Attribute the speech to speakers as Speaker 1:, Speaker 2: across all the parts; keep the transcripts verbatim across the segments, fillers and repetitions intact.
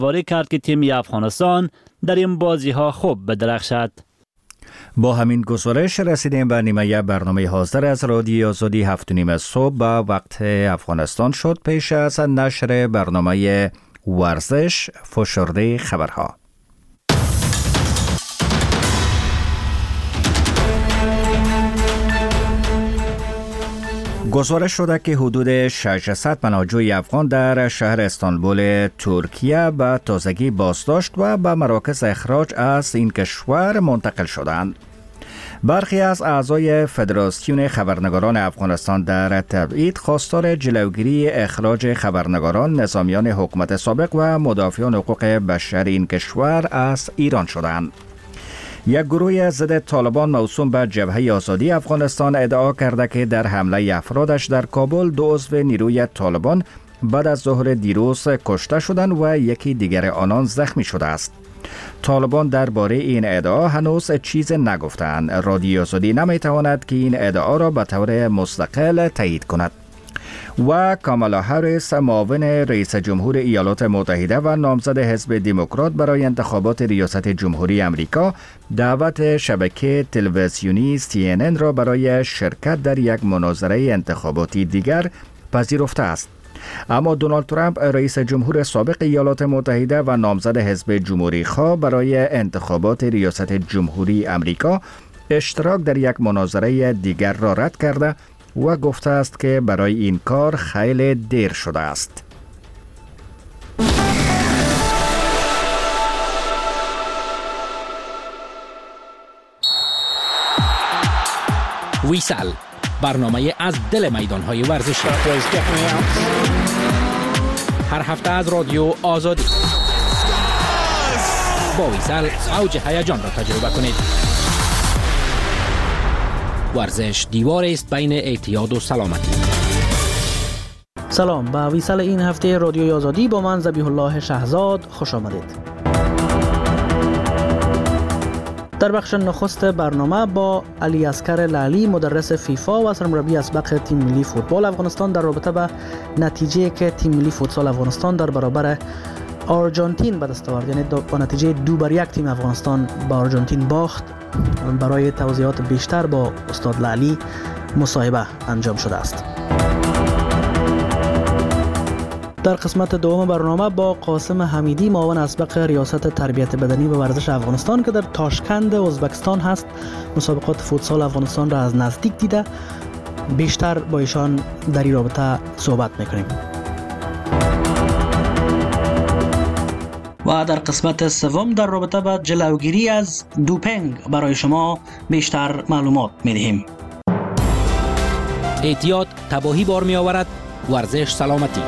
Speaker 1: واری کرد که تیم افغانستان در این بازی ها خوب بدرخشد.
Speaker 2: با همین گزارش رسیدیم به نیمه برنامه حاضر از رادیوی آزادی هفت و نیم صبح به وقت افغانستان شد. پیش از نشر برنامه ورزش فشرده خبرها. گزارش شده که حدود ششصد پناهجوی افغان در شهر استانبول ترکیه به تازگی بازداشت و به مراکز اخراج از این کشور منتقل شدند. برخی از اعضای فدراسیون خبرنگاران افغانستان در تبعید خواستار جلوگیری اخراج خبرنگاران، نظامیان حکومت سابق و مدافعان حقوق بشر این کشور از ایران شدند. یک گروه ضد طالبان موسوم به جبهه آزادی افغانستان ادعا کرده که در حمله افرادش در کابل دو عضو نیروی طالبان بعد از ظهر دیروز کشته شدند و یکی دیگر آنان زخمی شده است. طالبان درباره این ادعا هنوز چیز نگفتند. رادیوی آزادی نمیتواند که این ادعا را به طور مستقل تایید کند. و کامالا هریس، معاون رئیس جمهور ایالات متحده و نامزد حزب دموکرات برای انتخابات ریاست جمهوری امریکا، دعوت شبکه تلویزیونی سی ان ان را برای شرکت در یک مناظره انتخاباتی دیگر پذیرفته است. اما دونالد ترامپ، رئیس جمهور سابق ایالات متحده و نامزد حزب جمهوری خواه برای انتخابات ریاست جمهوری امریکا، اشتراک در یک مناظره دیگر را رد کرده و گفته است که برای این کار خیلی دیر شده است.
Speaker 3: ویسال، برنامه از دل میدان‌های ورزشی. هر هفته از رادیو آزادی. با ویسال اوج هیجان را تجربه کنید. ورزش دیوار است بین اعتیاد و سلامتی.
Speaker 4: سلام، به ویسال این هفته رادیوی آزادی با من ذبیح الله شهزاد خوش آمدید. در بخش نخست برنامه با علی اصغر لعلی، مدرس فیفا و سرمربی اسبق تیم ملی فوتبال افغانستان، در رابطه به نتیجه که تیم ملی فوتسال افغانستان در برابر آرژانتین به دست آورد، یعنی با نتیجه دو بر یک تیم افغانستان با آرژانتین باخت، برای توضیحات بیشتر با استاد لعلی مصاحبه انجام شده است. در قسمت دوم برنامه با قاسم حمیدی، معاون اسبق ریاست تربیت بدنی و ورزش افغانستان که در تاشکند ازبکستان هست، مسابقات فوتسال افغانستان را از نزدیک دیده، بیشتر با ایشان در این رابطه صحبت میکنیم. و در قسمت سوم در رابطه با جلوگیری از دوپینگ برای شما بیشتر معلومات میدهیم.
Speaker 3: اعتیاد تباهی بار می آورد، ورزش سلامتی.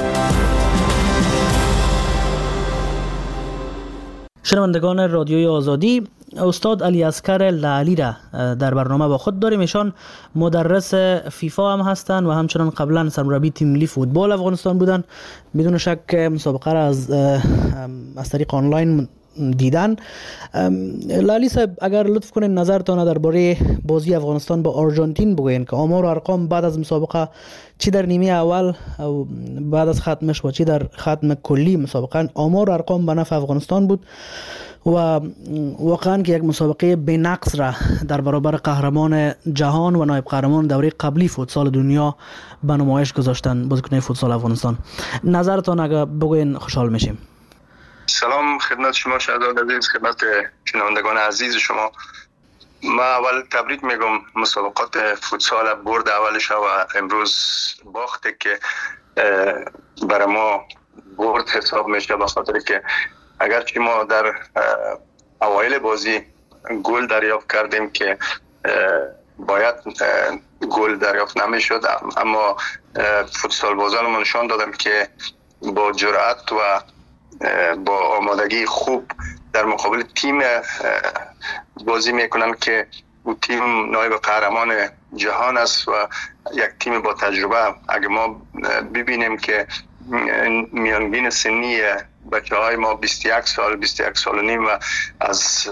Speaker 4: شنوندگان رادیوی آزادی، استاد علی اصغر لعلی را در برنامه با خود داریم. ایشان مدرس فیفا هم هستند و همچنان قبلا سرمربی تیم ملی فوتبال افغانستان بودند. بدون شک مسابقه را از از طریق آنلاین دیدن. لعلی صاحب، اگر لطف کنین نظرتان درباره بازی افغانستان با آرژانتین بگوین که آمار و ارقام بعد از مسابقه چی در نیمه اول و بعد از ختمش و چی در ختم کلی مسابقه، آمار و ارقام به نفع افغانستان بود و واقعا که یک مسابقه بی‌نقص را در برابر قهرمان جهان و نایب قهرمان دوره قبلی فوتسال دنیا به نمایش گذاشتن بازیکنان فوتسال افغانستان. نظرتان اگر بگوین خوشحال میشیم.
Speaker 5: سلام خدمت شما شهزاد عزیز، خدمت شنوندگان عزیز شما. ما اول تبریک میگم مسابقات فوتسال برد اولش و امروز باخته که برای ما برد حساب میشه، به خاطر که اگرچه ما در اوایل بازی گل دریافت کردیم که باید گل دریافت نمیشد، اما فوتسال بازان ما نشان دادم که با جرأت و با آمادگی خوب در مقابل تیم بازی میکنن که او تیم نایب قهرمان جهان است و یک تیم با تجربه. اگه ما ببینیم که میانگین سنی بچه های ما بیست و یک سال بیست و یک سال و نیم و از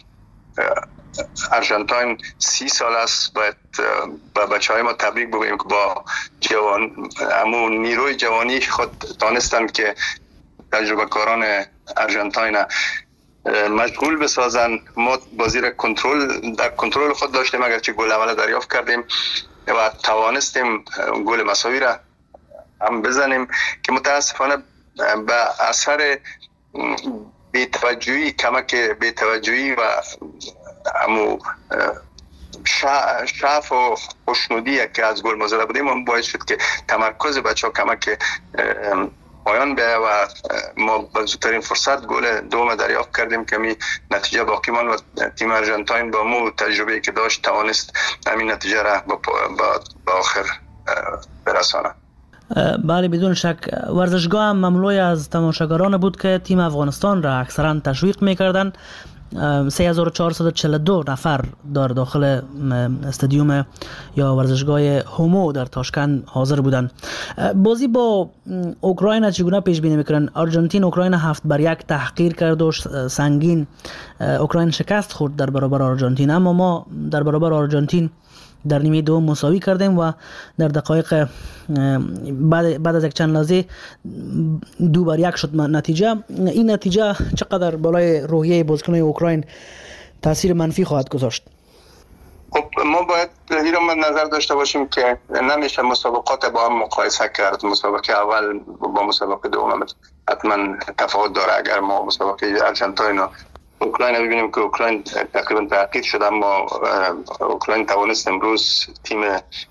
Speaker 5: آرژانتین سی سال است، باید با بچه های ما تبریک بگوییم که با جوان امون نیروی جوانی خود دانستند که تجربه کاران ارژانتین مشغول بسازن. ما بازی را کنترل در کنترل خود داشتیم، اگرچه گل اول دریافت کردیم و توانستیم گل مساوی را هم بزنیم که متاسفانه به اثر بی‌توجهی کمک بی‌توجهی و همو شعف و خوشنودی که از گل ما زده بودیم هم باعث شد که تمرکز بچه‌ها کمک پایان بیایه و ما با زودترین فرصت گل دوم دریافت کردیم که می نتیجه باقی ماند و تیم ارژانتین با مو تجربه‌ای که داشت توانست همین نتیجه را با, با, با آخر برسانه.
Speaker 4: بله بدون شک ورزشگاه هم مملوی از تماشاگران بود که تیم افغانستان را اکثرا تشویق می‌کردند. سه هزار و چهارصد و چهل و دو نفر در داخل استادیوم یا ورزشگاه هومو در تاشکند حاضر بودند. بازی با اوکراین چگونه پیش بینی میکنن؟ آرژانتین اوکراین هفت بر یک تحقیر کرد و سنگین اوکراین شکست خورد در برابر آرژانتین، اما ما در برابر آرژانتین در نیمه دوم مساوی کردیم و در دقایق بعد بعد از یک چند لحظه دو بر یک شد نتیجه. این نتیجه چقدر بالای روحیه بازیکنان اوکراین تاثیر منفی خواهد گذاشت؟
Speaker 5: خب ما باید این رو نظر داشته باشیم که نمیشه مسابقات با هم مقایسه کرد. مسابقه اول با مسابقه دوم حتما تفاوت داره. اگر ما مسابقه ارژانتین و اوکراین ببینیم که اوکراین تقریبا تحقیر شد، اما اوکراین توانست امروز تیم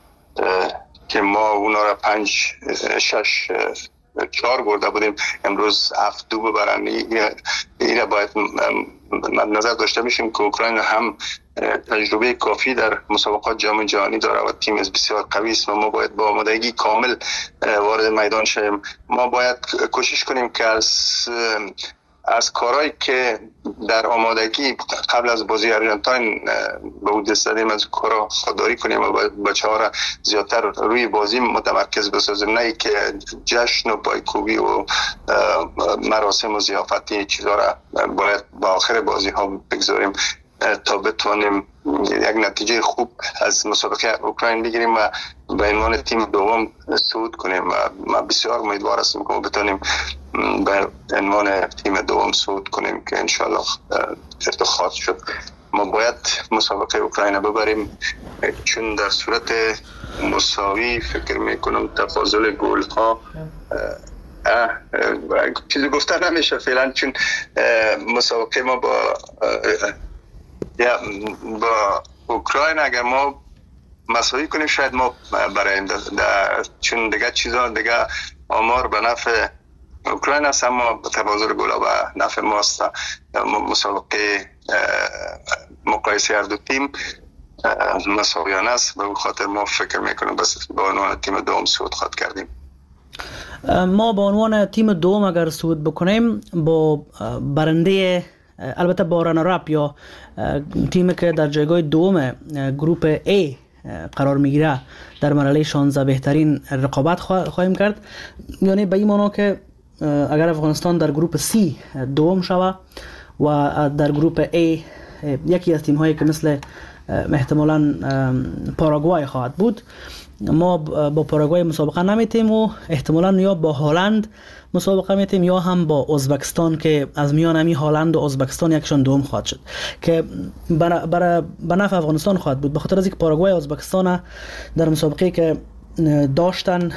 Speaker 5: که ما اونا را پنج شش چهار برده بودیم امروز هفت دو ببرن. این باید نظر داشته باشیم که اوکراین هم تجربه کافی در مسابقات جام جهانی داره و تیم بسیار قوی است و ما باید با آمادگی کامل وارد میدان شیم. ما باید کوشش کنیم که از از کارهایی که در آمادگی قبل از بازی ارژانتین به وجود دادیم از کارا خودداری کنیم و بچه‌ها را زیادتر روی بازی متمرکز بسازیم، نه که جشن و پایکوبی و مراسم و ضیافتی چیزا را باید با آخر بازی ها بگذاریم تا بتوانیم یک نتیجه خوب از مسابقه اوکراین بگیریم و به عنوان تیم دوم صعود کنیم. و ما بسیار امیدوار هستیم که بتونیم به عنوان تیم دوم صعود کنیم که انشالله ارتقا شد. ما باید مسابقه اوکراین ببریم، چون در صورت مساوی فکر میکنم تفاضل گل ها چیزی گفتن نمیشه فعلا، چون مسابقه ما با یا با اوکراین اگر ما مساوی کنیم شاید ما برایم چون دیگه چیزا دیگه آمار به نفع اوکراین است، اما تفاضل گل‌ها به نفع ماست. مسابقه مقایسه هر دو تیم مساویانه است، به اون خاطر ما فکر میکنم بس با عنوان تیم دوم صعود خواهد کردیم.
Speaker 4: ما با عنوان تیم دوم اگر صعود بکنیم با برنده البته با رانر-اپ یا تیمی که در جایگاه دوم گروپ A قرار میگیره در مرحله شانزده بهترین رقابت خواهیم کرد. یعنی به این معنی که اگر افغانستان در گروپ C دوم شود و در گروپ A یکی از تیم هایی که مثل احتمالاً پاراگوای خواهد بود، ما با پاراگوای مسابقه نمیتیم و احتمالاً یا با هلند مسابقه میتیم یا هم با ازبکستان که از میان همی هلند و ازبکستان یکشان دوم خواهد شد که برای به نفع افغانستان خواهد بود، به خاطر از اینکه پاراگوای و ازبکستان در مسابقه که داشتن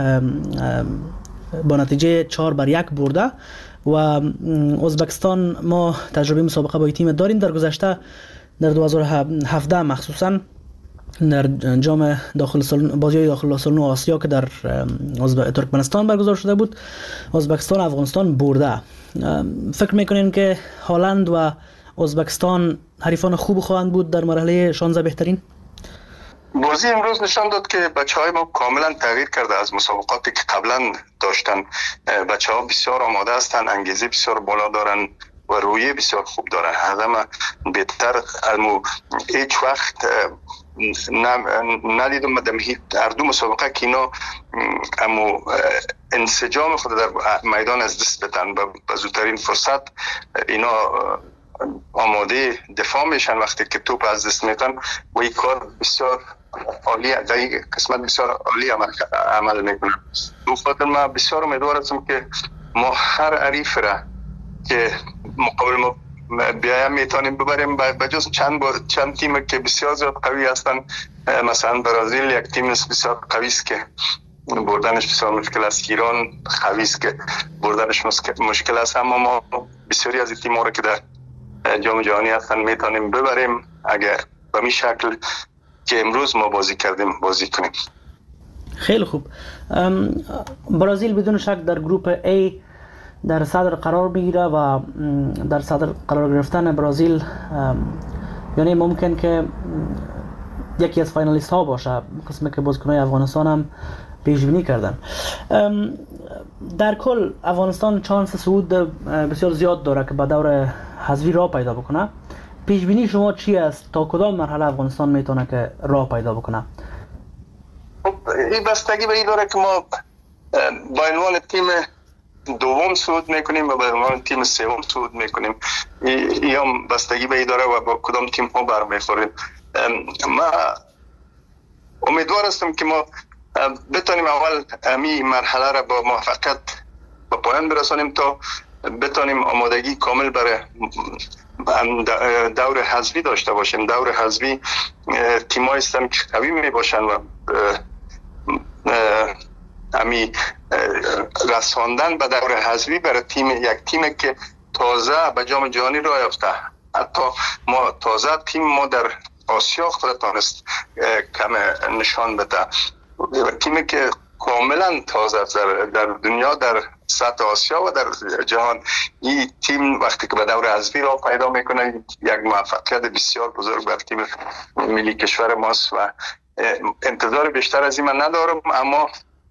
Speaker 4: با نتیجه چهار بر یک برده و ازبکستان ما تجربه مسابقه با این تیم داریم. در گذشته در دو هزار و هفده مخصوصا در جام داخل سالن بازی داخل سالن آسیا که در ترکمنستان برگزار شده بود ازبکستان افغانستان برده. فکر میکنین که هلند و ازبکستان حریفان خوب خواهند بود در مرحله شانزده بهترین؟
Speaker 5: بازی امروز نشان داد که بچه‌های ما کاملا تغییر کرده از مسابقاتی که قبلا داشتن. بچه‌ها بسیار آماده هستند، انگیزه بسیار بالا دارن و رویه بسیار خوب دارن. همه بهتر المو هیچ وقت ندیدم مدام هر دو مسابقه که اینا امو انسجام خود در میدان از دست بدن به زودترین فرصت اینا آماده دفاع میشن وقتی که توپ از دست میدن و این کار بسیار عالی در این قسمت بسیار عالی عمل, عمل میکنن. دو خاطر ما بسیار امیدوار هستم که ما هر حریف را که مقابل ما بیایم میتونیم ببریم. به جز چند چند تیم که بسیار زیاد قوی هستن، مثلا برزیل یک تیم بسیار قوی است که بردنش بسیار مشکل است. ایران قوی است که بردنش مشکل است. اما ما بسیاری از این تیم‌ها رو که در جام جهانی هستن میتونیم ببریم اگر به این شکل که امروز ما بازی کردیم بازی کنیم.
Speaker 4: خیلی خوب. برزیل بدون شک در گروپ A در صدر قرار میگیره و در صدر قرار گرفتن برزیل یعنی ممکن که یکی از فاینالیست ها باشه، قسمه که بازیکن‌های افغانستان هم پیش بینی کردن. در کل افغانستان چانس صعود بسیار زیاد داره که به دور حذفی راه پیدا بکنه. پیش بینی شما چی است؟ تا کدام مرحله افغانستان میتونه که راه پیدا بکنه؟
Speaker 5: این بستگی به این داره که ما با عنوان تیم دوم صعود میکنیم و با عنوان تیم سوم صعود میکنیم. این هم بستگی به این داره و با کدام تیم ها برمیخوریم. ما امیدوار هستم که ما بتونیم اول امی مرحله را با موفقیت به پایان برسانیم تا بتونیم آمادگی کامل برای دور حذفی داشته باشیم. دور حذفی تیم‌هایی هستند که قوی می باشند و امی رساندن به دور حذفی برای تیم یک تیم که تازه به جام جهانی راه یافته، حتی ما تازه تیم ما در آسیا خود تانست کم نشان بده، تیمی که کاملا تازه در, در دنیا در سطح آسیا و در جهان. این تیم وقتی که به دور حذفی راه پیدا میکنه یک موفقیت بسیار بزرگ بر تیم ملی کشور ماست و انتظار بیشتر از این من ندارم، اما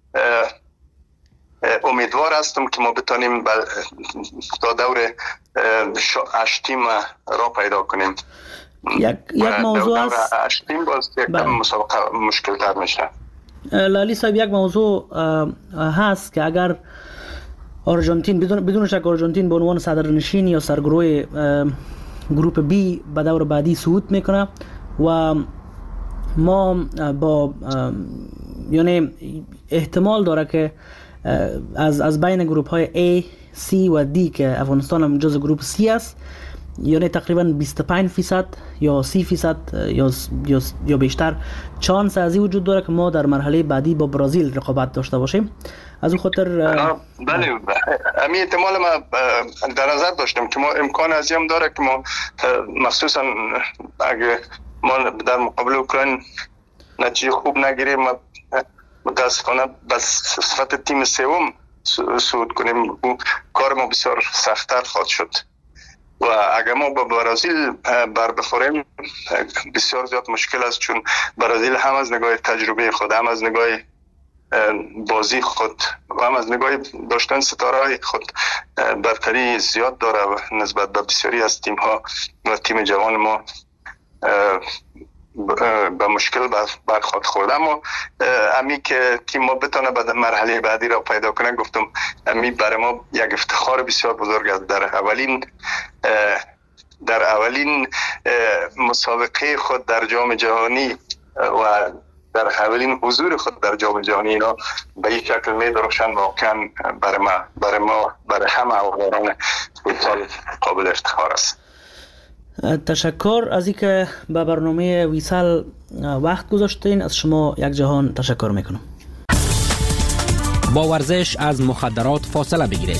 Speaker 5: امیدوار هستم که ما بتونیم تا دور هشت تیم راه پیدا کنیم.
Speaker 4: یک یک موضوع است
Speaker 5: هشت تیم باز یک مسابقه مشکل تر میشه.
Speaker 4: لالی صاحب، یک موضوع هست که اگر آرژانتین بدون بدون شک آرژانتین به عنوان صدرنشین یا سرگروه گروپ بی به دور بعدی صعود میکنه و ما با یعنی احتمال داره که از از بین گروپ های A، C و D که افغانستان هم جز گروپ C است، یعنی تقریبا بیست و پنج درصد یا سی درصد یا یا یا بیشتر چانس از این وجود داره که ما در مرحله بعدی با برزیل رقابت داشته باشیم. از اون خاطر
Speaker 5: بله، امی احتمال ما در نظر داشتم که ما امکان از این داره که ما مخصوصا اگه ما در مقابل اوکراین نتیجه خوب نگیریم متاسفانه بس صفت تیم سوم صعود کنیم، کار ما بسیار سخت‌تر خواهد شد و اگر ما با برزیل بر بخوریم بسیار زیاد مشکل است، چون برزیل هم از نگاه تجربه خود، هم از نگاه بازی خود و هم از نگاه داشتن ستاره خود برتری زیاد داره و نسبت به بسیاری از تیم ها و تیم جوان ما به مشکل برخورد خورده. اما امی که تیم ما بتونه به مرحله بعدی را پیدا کنه، گفتم امی برای ما یک افتخار بسیار بزرگ است. در اولین در اولین مسابقه خود در جام جهانی و در اولین حضور خود در جام جهانی اینا به این شکل می درخشن، واقعا برای ما برای ما برای همه هواداران فوتبال قابل افتخار است.
Speaker 4: تشکر از اینکه به برنامه ویسال وقت گذاشتین. از شما یک جهان تشکر میکنم.
Speaker 3: با ورزش از مخدرات فاصله بگیرید.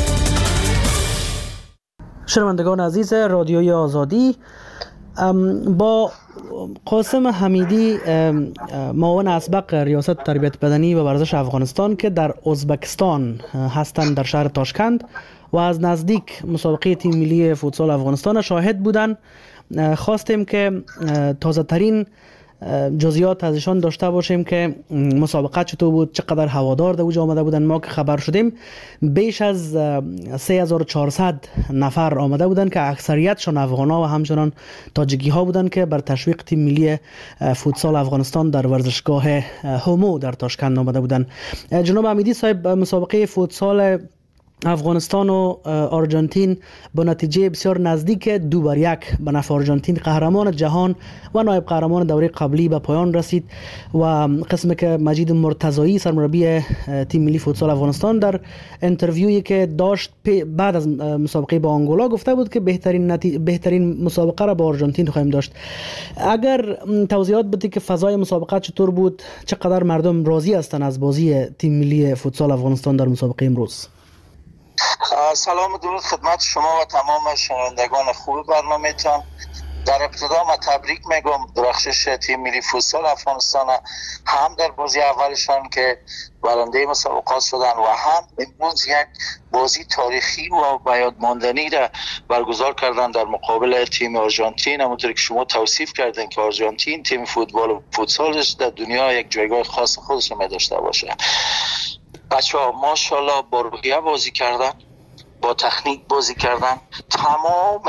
Speaker 4: شنوندگان عزیز رادیوی آزادی، با قاسم حمیدی معاون اسبق ریاست تربیت بدنی و ورزش افغانستان که در ازبکستان هستند در شهر تاشکند و از نزدیک مسابقه تیم ملی فوتسال افغانستان شاهد بودند، خواستیم که تازه ترین جزئیات ازشان داشته باشیم که مسابقه چطور بود، چقدر هوادار در اوج آمده بودن. ما که خبر شدیم بیش از سه هزار و چهارصد نفر آمده بودن که اکثریتشان افغانا و همچنان تاجیکی ها بودن که بر تشویق تیم ملی فوتسال افغانستان در ورزشگاه هومو در تاشکند آمده بودن. جناب حمیدی صاحب، مسابقه فوتسال افغانستان و آرژانتین با نتیجه بسیار نزدیک دو بر یک به نفع آرژانتین قهرمان جهان و نایب قهرمان دوره قبلی به پایان رسید و قسمی که مجید مرتضایی سرمربی تیم ملی فوتسال افغانستان در اینترویویی که داشت بعد از مسابقه با آنگولا گفته بود که بهترین نتی... بهترین مسابقه را با آرژانتین خواهیم داشت. اگر توضیحات بدید که فضای مسابقه چطور بود، چقدر مردم راضی هستند از بازی تیم ملی فوتسال افغانستان در مسابقه امروز؟
Speaker 6: سلام و درود خدمت شما و تمام شنوندگان خوب برنامه‌تان. در ابتدا من تبریک میگم درخشش تیم ملی فوتسال افغانستان، هم در بازی اولشان که برنده مسابقات شدن و هم امروز یک بازی تاریخی و بیاد ماندنی را برگزار کردن در مقابل تیم آرژانتین. همونطور که شما توصیف کردن که آرژانتین تیم فوتبال و فوتسالش در دنیا یک جایگاه خاص خودش می داشته باشه. بچه‌ها ماشاءالله با روحیه بازی کردن، با تکنیک بازی کردن. تمام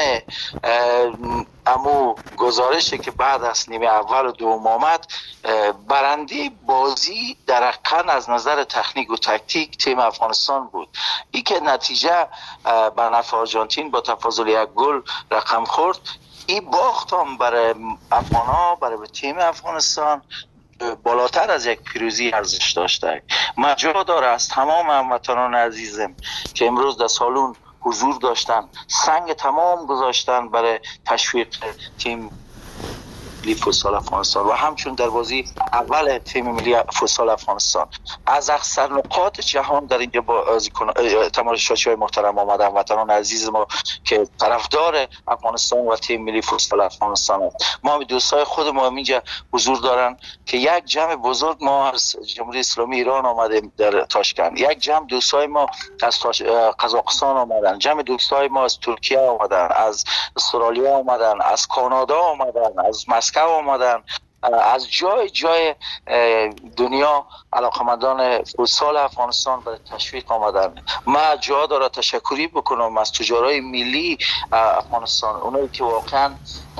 Speaker 6: امو گزارشی که بعد از نیمه اول و دوم آمد، برنده بازی در حقیقت از نظر تکنیک و تکتیک تیم افغانستان بود. این که نتیجه بر نفع آرژانتین با تفاضل یک گل رقم خورد، این باخت هم برای افغان‌ها، برای تیم افغانستان بالاتر از یک پیروزی ارزش داشته. من جا داره از تمام هموطنان عزیزم که امروز در سالن حضور داشتن، سنگ تمام گذاشتن برای تشویق تیم ملی فوتسال افغانستان و همچون در بازی اول تیم ملی فوتسال افغانستان از اکثر نقاط جهان در اینجا بازیکن تماشاچی‌های محترم آمدن، وطنان عزیز ما که طرفدار افغانستان و تیم ملی فوتسال افغانستان هست. ما هم دوستای خود ما اینجا حضور دارن که یک جمع بزرگ ما از جمهوری اسلامی ایران آمدیم در تاشکند، یک جمع دوستای ما از قزاقستان آمدن، جمع دوستای ما از ترکیه آمدن، از استرالیا آمدن، از کانادا آمدن، از مسکو آمدن، از جای جای دنیا علاقمندان فوتسال افغانستان برای تشویق آمدن. من جا داره تشکری بکنم از تجارای ملی افغانستان، اونایی که واقعا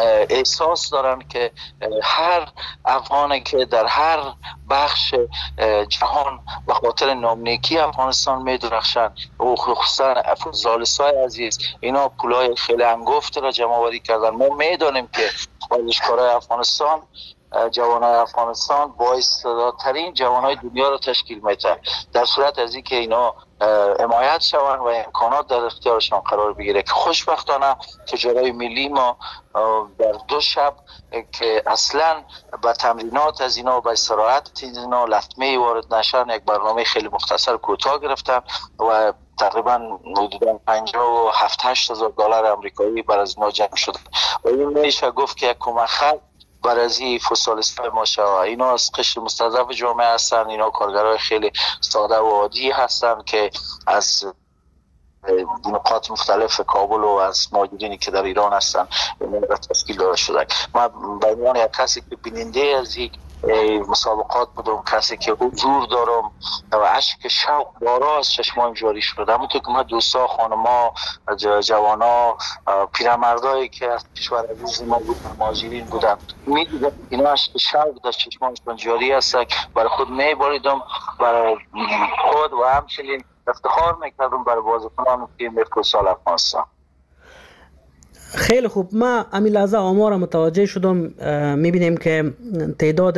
Speaker 6: احساس دارن که هر افغانی که در هر بخش جهان به خاطر نامنیکی افغانستان می‌درخشن و خصوصا فوتسالیستای عزیز، اینا پولای خیلی انگفت را جمع آوری کردن. ما میدانیم که ورزشکارای افغانستان، جوانای افغانستان با استعدادترین جوانای دنیا را تشکیل میدن. در صورت از اینکه اینا حمایت شوند و امکانات در اختیارشان قرار بگیره که خوشبختانه تجارای ملی ما در دو شب که اصلا با تمرینات از اینا و با استراحت از اینا لطمه وارد نشن، یک برنامه خیلی مختصر کوتاه گرفتن و تقریبا حدود پنجاه و هفت هشت هزار دلار آمریکایی بر از ما جمع شد و این میشه گفت که یک کمک خلق برازی فوتسالیستای ما شوا. اینا از قشر مستضعف جامعه هستن، اینا کارگرای خیلی ساده و عادی هستن که از نقاط مختلف کابل و از مهاجرینی که در ایران هستن اینا تشکیل داده شده. من به عنوان یک کسی که بیننده از یک مسابقات بودم، کسی که حضور دارم و اشک شوق بارا از چشمایم جاری شده. همونطور که ما دوستا، خانما، جوانا، پیرمردایی که از کشور عزیز ما بودن، مهاجرین بودن، میدیدم اینا اشک شوق در چشمانشون جاری است. برای خود میباریدم، برای خود و همچنین افتخار میکردم برای بازیکنان تیم فوتسال افغانستان.
Speaker 4: خیلی خوب، ما همین لحظه آمار متوجه شدم. میبینیم که تعداد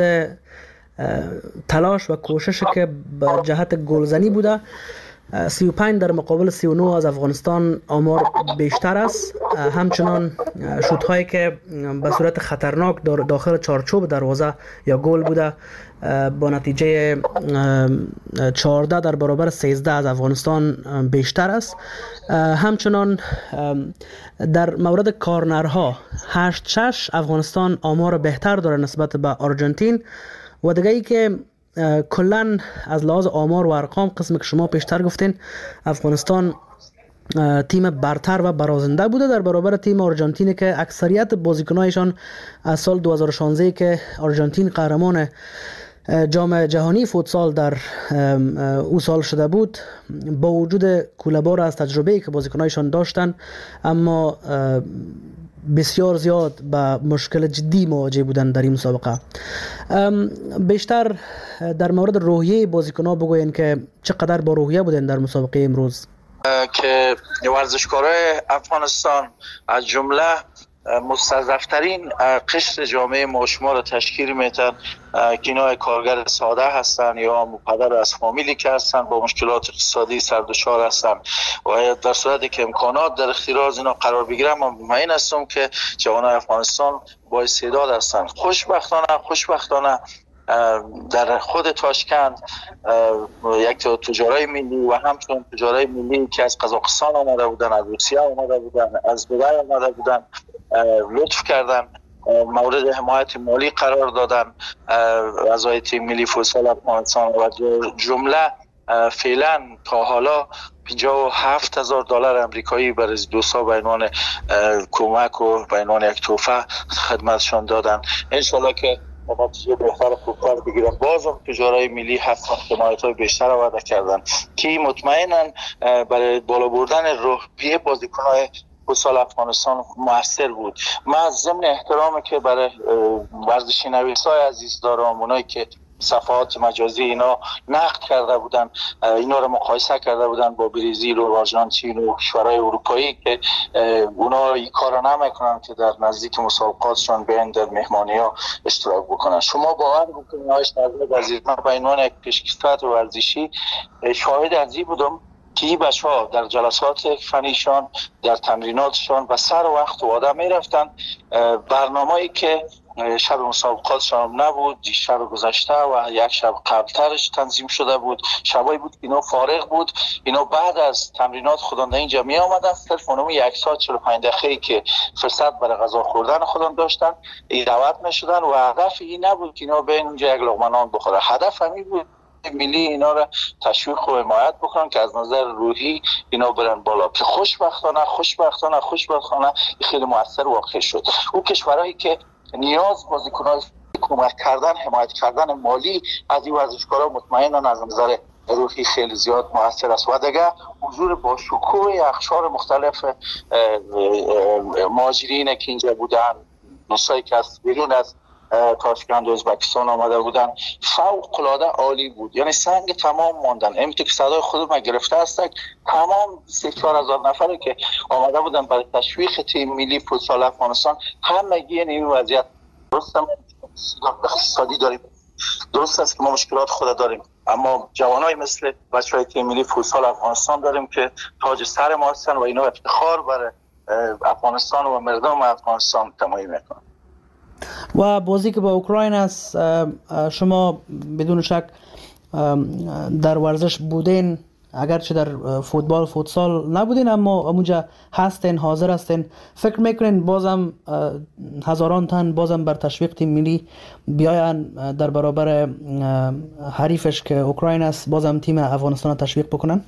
Speaker 4: تلاش و کوشش که به جهت گلزنی بوده سی و پنج در مقابل سی و نه از افغانستان آمار بیشتر است. همچنان شوت هایی که به صورت خطرناک داخل چارچوب دروازه یا گل بوده با نتیجه چهارده در برابر سیزده از افغانستان بیشتر است. همچنان در مورد کارنرها هشت شش افغانستان آمار بهتر داره نسبت به آرژانتین و دیگه ای که کلن از لحاظ آمار و ارقام قسمی که شما پیشتر گفتین افغانستان تیم برتر و برازنده بوده در برابر تیم آرژانتینی که اکثریت بازیکنایشان از سال دو هزار و شانزده که آرژانتین قهرمان جام جهانی فوتسال در او سال شده بود، با وجود کوله‌بار از تجربه‌ای که بازیکنایشان داشتن اما بسیار زیاد با مشکل جدی مواجه بودن در این مسابقه. بیشتر در مورد روحیه بازیکن‌ها بگوین که چقدر با روحیه بودن در مسابقه امروز.
Speaker 6: که ورزشکارای افغانستان از جمله مستضعفترین قشر جامعه ما شما را تشکیل میتن که اینا کارگر ساده هستن یا پدر از فامیلی که هستن با مشکلات اقتصادی سردشار هستن و در صورتی که امکانات در اختیار از اینا قرار بگیرم من مطمئن هستم که جوانان افغانستان با استعداد هستن. خوشبختانه خوشبختانه در خود تاشکند یک تجارای ملی و همچنین تجارای ملی که از قزاقستان آمده بودن، از روسیه آمده بودن، از دبی آمده بودن لطف کردن، مورد حمایت مالی قرار دادن اعضای تیم ملی فوتسال افغانستان و جمله فعلا تا حالا پنجاه و هفت هزار دلار امریکایی برای دو سال به عنوان کمک و به عنوان یک تحفه خدمتشان دادن. انشالله که نتیجه بهتر خوبتر بگیرن. بازم تجارای ملی هستن حمایت های بیشتر آورده کردن که مطمئنن برای بالا بردن روحیه بازیکن‌های فوتسال افغانستان موثر بود. من از ضمن احترامی که برای ورزشی نویسای عزیز دارم، اونایی که صفحات مجازی اینا نقد کرده بودن، اینا رو مقایسه کرده بودن با برزیل و آرژانتین و کشورهای اروپایی که اونا این کارو نمیکنن که در نزدیک مسابقاتشون بیان در مهمانی ها اشتراک بکنن. شما باور بکنید آقای شهزاد عزیز، من به عنوان یک پیشکسوت ورزشی شاهد از این بودم که این بچه ها در جلسات فنیشان، در تمریناتشان و سر وقت و آدم می رفتن. برنامه‌ای که شب مسابقاتشان نبود، شب گذشته و یک شب قبلترش تنظیم شده بود، شبایی بود که اینا فارغ بود، اینا بعد از تمرینات خودم اینجا می آمدن، صرف اونم یک ساعت چهل و پنج دقیقه که فرصت برای غذا خوردن خودم داشتن دعوت می شدن و هدف این نبود که اینا بین اینجا یک لقمه نان بخوره، هدف همین بود ملی اینا را تشویق و حمایت بکنن که از نظر روحی اینا برن بالا، که خوشبختانه خوشبختانه خوشبختانه خیلی موثر واقع شد. او کشورهایی که نیاز بازیکنان کمک کردن، حمایت کردن مالی از این ورزشکارا مطمئناً از نظر روحی خیلی زیاد موثر است و دیگه حضور با شکوه اقشار مختلف مهاجرین که اینجا بودن، دوستایی که از بیرون از تاشکند و ازبکستان آمده بودن فوق العاده عالی بود. یعنی سنگ تمام ماندن. همینطور که صدای خود ما گرفته هستک تمام سه چهار هزار نفره که آمده بودن برای تشویق تیم ملی فوتسال افغانستان همگی این وضعیت. درست هم اقتصادی داریم، درست است که ما مشکلات خود داریم، اما جوانای مثل بچهای تیم ملی فوتسال افغانستان داریم که تاج سر ما هستن و اینا افتخار برای افغانستان و مردم افغانستان تمایل میکنن.
Speaker 4: و بازی که با اوکراین است، شما بدون شک در ورزش بودین، اگرچه در فوتبال فوتسال نبودین اما اونجا هستین، حاضر هستین. فکر میکنین بازم هزاران تن بازم بر تشویق تیم ملی بیاین در برابر حریفش که اوکراین است، بازم تیم افغانستان تشویق بکنن؟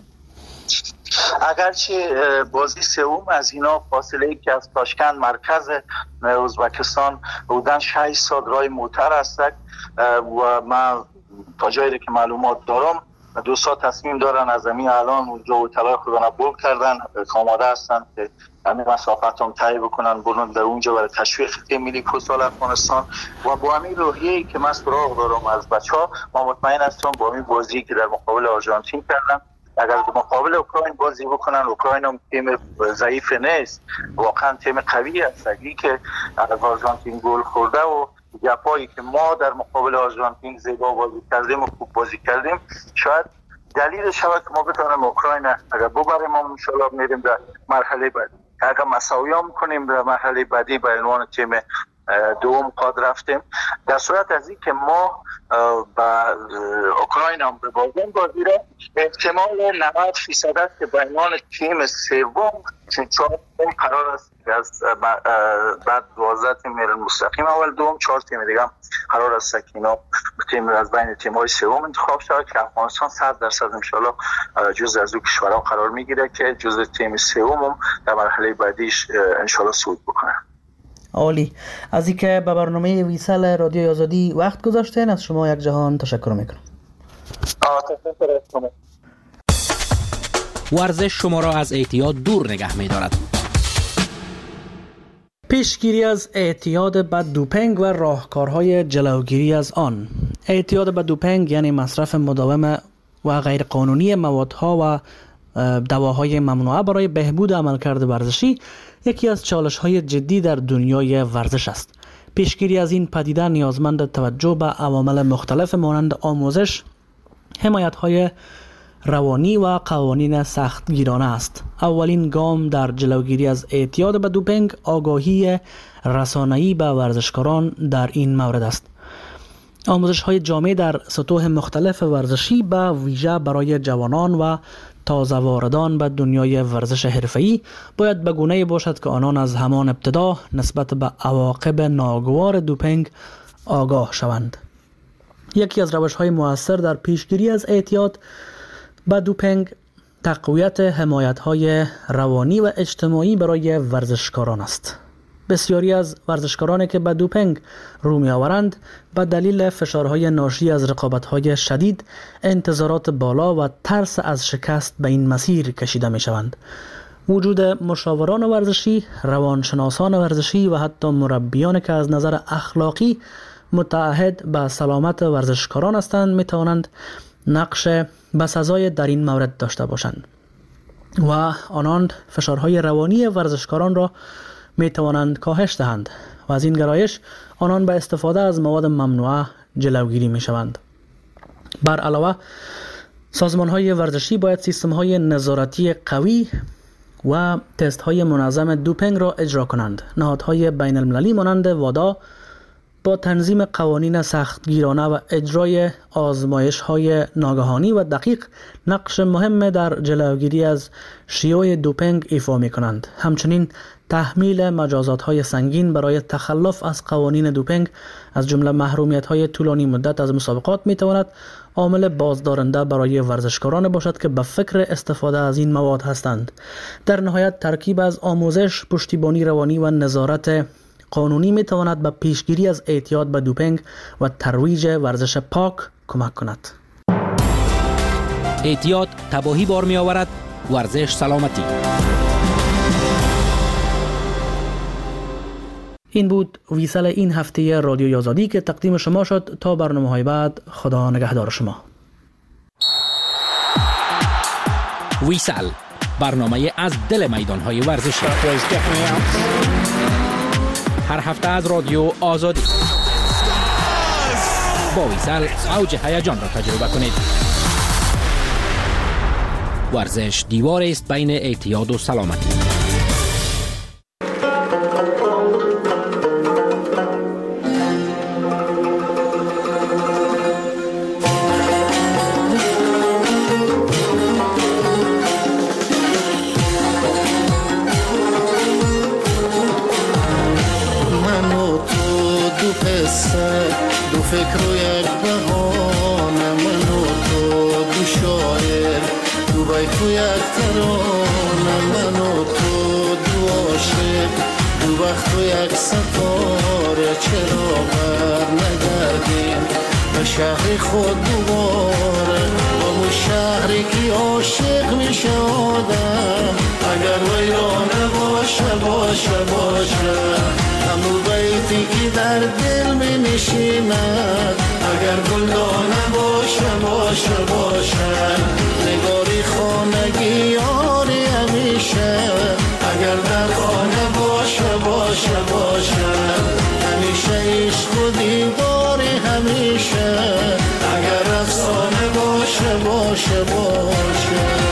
Speaker 6: اگرچه بازی سوم از اینا فاصله ای که از تاشکند مرکز ازبکستان بودن شش ساعت راه موتر است و من تا جایی که معلومات دارم دوستا تصمیم دارن از همین الان اونجا هتل‌های خودشون بوک کردن که آماده هستن که همین مسافت هم طی بکنن برن در اونجا برای تشویق تیم ملی فوتسال افغانستان. و با همین روحیه‌ای که من سراغ دارم از بچه‌ها، ما مطمئن هستم با همین بازی که در مقابل آرژانتین کردن، اگر در مقابل اوکراین بازی بکنن، اوکراین هم تیم ضعیف نیست، واقعا تیم قوی است. اگه که از آرژانتین گل خورده و گپایی که ما در مقابل آرژانتین زیبا بازی کردیم و خوب بازی کردیم، شاید دلیل شود که ما بتونیم اوکراین اگر ببریم ما ان شاءالله میریم در مرحله بعدی. اگر مساوی میکنیم در مرحله بعدی به عنوان تیم دوم قاد رفتیم. در صورت از این که ما با اوکراین هم به بازم بازی را احتمال نود فیصد است که به عنوان تیم سوم چون چهار تیم قرار است که از بعد دوازده تیم میرن مستقیم اول دوم، چهار تیم دیگه هم قرار است که اینا تیم از بین تیم‌های سوم انتخاب شود که افغانستان صد درصد ان شاءالله جزء از اون کشورها قرار میگیره که جزء تیم سوم هم در مرحله بعدیش ان شاءالله صعود بکنه.
Speaker 4: عالی. از اینکه به برنامه ویسل رادیوی آزادی وقت گذاشتین از شما یک جهان تشکر میکنم.
Speaker 3: ورزش شما را از اعتیاد دور نگه می‌دارد.
Speaker 4: پیشگیری از اعتیاد به دوپینگ و راهکارهای جلوگیری از آن. اعتیاد به دوپینگ یعنی مصرف مداوم و غیرقانونی موادها و دواهای ممنوعه برای بهبود عملکرد ورزشی یکی از چالش‌های جدی در دنیای ورزش است. پیشگیری از این پدیده نیازمند توجه به عوامل مختلف مانند آموزش، حمایت‌های روانی و قوانین سختگیرانه است. اولین گام در جلوگیری از اعتیاد به دوپینگ آگاهی رسانه‌ای به ورزشکاران در این مورد است. آموزش‌های جامع در سطوح مختلف ورزشی به ویژه برای جوانان و تازه واردان به دنیای ورزش حرفه‌ای باید به گونه‌ای باشد که آنان از همان ابتدا نسبت به عواقب ناگوار دوپینگ آگاه شوند. یکی از روش‌های مؤثر در پیشگیری از اعتیاد به دوپینگ تقویت حمایت‌های روانی و اجتماعی برای ورزشکاران است. بسیاری از ورزشکارانی که به دوپینگ رو می‌آورند به دلیل فشارهای ناشی از رقابت‌های شدید، انتظارات بالا و ترس از شکست به این مسیر کشیده می‌شوند. وجود مشاوران ورزشی، روانشناسان ورزشی و حتی مربیان که از نظر اخلاقی متعهد به سلامت ورزشکاران هستند می‌توانند نقش بسزای در این مورد داشته باشند و آنان فشارهای روانی ورزشکاران را می توانند کاهش دهند و از این گرایش آنان به استفاده از مواد ممنوعه جلوگیری می شوند. بر علاوه سازمان های ورزشی باید سیستم های نظارتی قوی و تست های منظم دوپینگ را اجرا کنند. نهادهای بین المللی مانند وادا با تنظیم قوانین سختگیرانه و اجرای آزمایش های ناگهانی و دقیق نقش مهم در جلوگیری از شیوع دوپینگ ایفا می کنند. همچنین تحمیل مجازات های سنگین برای تخلف از قوانین دوپینگ از جمله محرومیت های طولانی مدت از مسابقات می تواند عامل بازدارنده برای ورزشکاران باشد که به فکر استفاده از این مواد هستند. در نهایت ترکیب از آموزش، پشتیبانی روانی و نظارت قانونی می تواند به پیشگیری از اعتیاد به دوپینگ و ترویج ورزش پاک کمک کند.
Speaker 3: اعتیاد تباهی بار می آورد، ورزش سلامتی.
Speaker 4: این بود ویسل این هفته رادیوی آزادی که تقدیم شما شد. تا برنامه‌های بعد، خدا نگهدار شما.
Speaker 3: ویسل، برنامه از دل میدان‌های ورزشی. هر هفته از رادیو آزادی. با ویسل اوج هیجان را تجربه کنید. ورزش دیوار است بین اعتیاد و سلامتی.
Speaker 7: فکر و یک بهانه، من و تو دو شاعر، دو بیت و یک ترانه، من و تو دو عاشق، دو وقت و یک ستاره. چرا بر نگردیم به شهر خود دوباره، با اون شهری که عاشق میشه آدم، اگر ویرانه باشه باشه باشه. همون بیتی که در دل می نشیند، اگر گلدانه باشه باشه باشه. نگاری خانگی یاری همیشه، اگر در خانه باشه باشه باشه. همیشه عشق و دیداری همیشه، اگر افسانه باشه باشه باشه.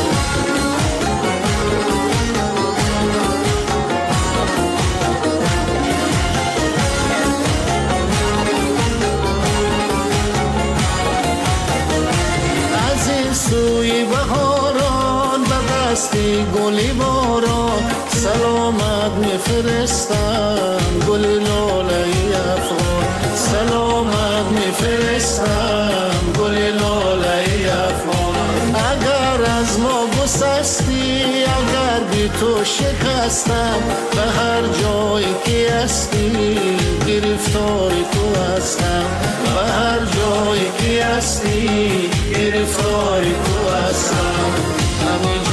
Speaker 7: سوی بهاران به دستی گلی باران، سلامت میفرستم گل لاله افغان، سلامت میفرستم گل لاله افغان. اگر از ما گسستی، اگر بی تو شکستم، به هر جایی که هستی گرفتاری تو هستم، به هر جایی که هستی گرفتاری تو هستم. همین